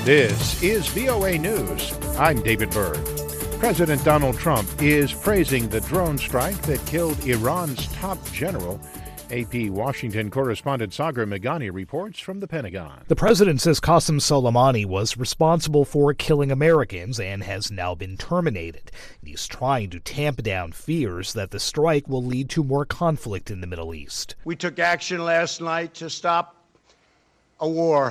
This is VOA News. I'm David Byrd. President Donald Trump is praising the drone strike that killed Iran's top general. AP Washington correspondent Sagar Meghani reports from the Pentagon. The president says Qasem Soleimani was responsible for killing Americans and has now been terminated. He's trying to tamp down fears that the strike will lead to more conflict in the Middle East. We took action last night to stop a war.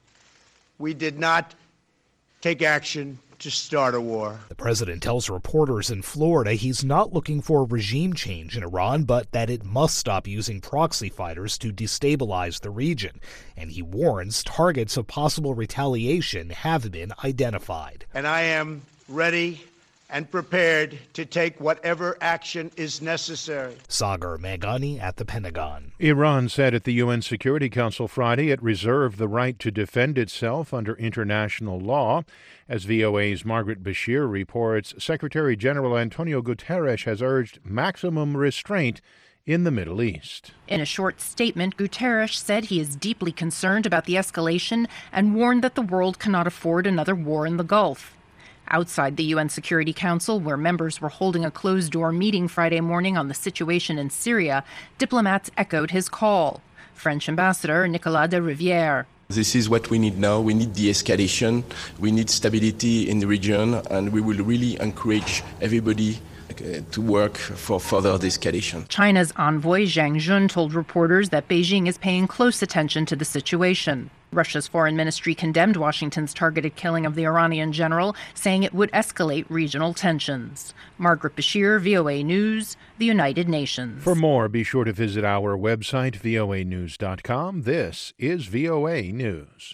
We did not take action to start a war. The president tells reporters in Florida he's not looking for a regime change in Iran, but that it must stop using proxy fighters to destabilize the region. And he warns targets of possible retaliation have been identified. And I am ready and prepared to take whatever action is necessary. Sagar Meghani at the Pentagon. Iran said at the UN Security Council Friday it reserved the right to defend itself under international law. As VOA's Margaret Bashir reports, Secretary General Antonio Guterres has urged maximum restraint in the Middle East. In a short statement, Guterres said he is deeply concerned about the escalation and warned that the world cannot afford another war in the Gulf. Outside the UN Security Council, where members were holding a closed-door meeting Friday morning on the situation in Syria, diplomats echoed his call. French Ambassador Nicolas de Rivière. This is what we need now. We need de-escalation. We need stability in the region, and we will really encourage everybody to work for further de-escalation. China's envoy Zhang Jun told reporters that Beijing is paying close attention to the situation. Russia's foreign ministry condemned Washington's targeted killing of the Iranian general, saying it would escalate regional tensions. Margaret Bashir, VOA News, the United Nations. For more, be sure to visit our website, voanews.com. This is VOA News.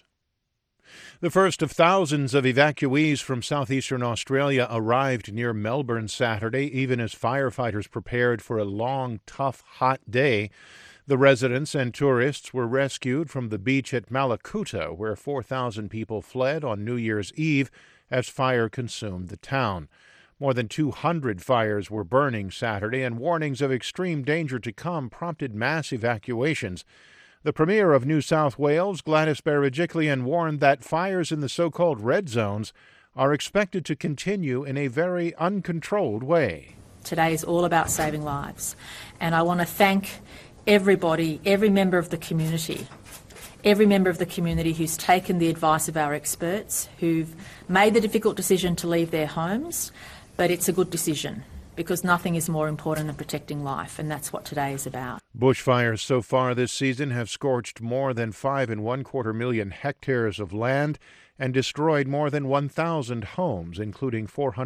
The first of thousands of evacuees from southeastern Australia arrived near Melbourne Saturday, even as firefighters prepared for a long, tough, hot day. The residents and tourists were rescued from the beach at Malakuta, where 4,000 people fled on New Year's Eve as fire consumed the town. More than 200 fires were burning Saturday, and warnings of extreme danger to come prompted mass evacuations. The Premier of New South Wales, Gladys Berejiklian, warned that fires in the so-called red zones are expected to continue in a very uncontrolled way. Today is all about saving lives, and I want to thank everybody, every member of the community who's taken the advice of our experts, who've made the difficult decision to leave their homes, but it's a good decision because nothing is more important than protecting life, and that's what today is about. Bushfires so far this season have scorched more than 5.25 million hectares of land and destroyed more than 1,000 homes, including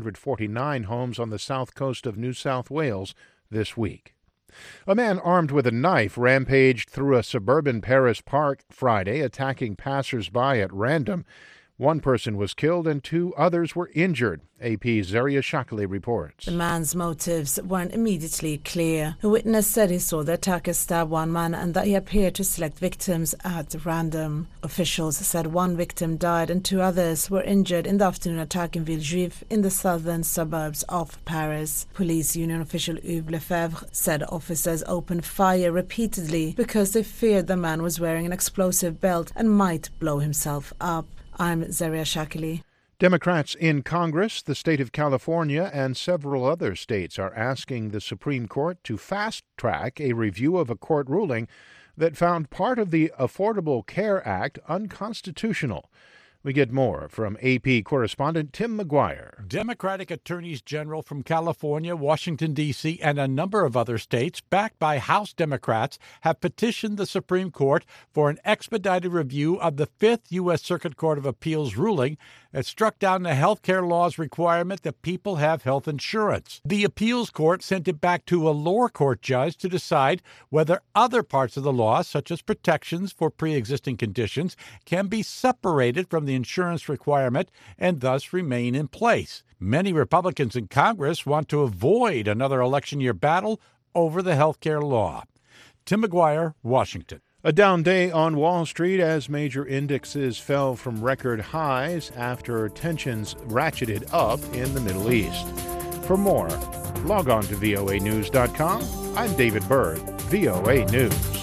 449 homes on the south coast of New South Wales this week. A man armed with a knife rampaged through a suburban Paris park Friday, attacking passers-by at random. One person was killed and 2 others were injured. AP's Zaria Shakali reports. The man's motives weren't immediately clear. A witness said he saw the attacker stab one man and that he appeared to select victims at random. Officials said 1 victim died and 2 others were injured in the afternoon attack in Villejuif in the southern suburbs of Paris. Police union official Hugues Lefebvre said officers opened fire repeatedly because they feared the man was wearing an explosive belt and might blow himself up. I'm Zaria Shakali. Democrats in Congress, the state of California, and several other states are asking the Supreme Court to fast-track a review of a court ruling that found part of the Affordable Care Act unconstitutional. We get more from AP correspondent Tim McGuire. Democratic attorneys general from California, Washington, D.C., and a number of other states, backed by House Democrats, have petitioned the Supreme Court for an expedited review of the Fifth U.S. Circuit Court of Appeals ruling that struck down the health care law's requirement that people have health insurance. The appeals court sent it back to a lower court judge to decide whether other parts of the law, such as protections for pre-existing conditions, can be separated from the insurance requirement and thus remain in place. Many Republicans in Congress want to avoid another election year battle over the health care law. Tim McGuire, Washington. A down day on Wall Street as major indexes fell from record highs after tensions ratcheted up in the Middle East. For more, log on to voanews.com. I'm David Byrd, VOA News.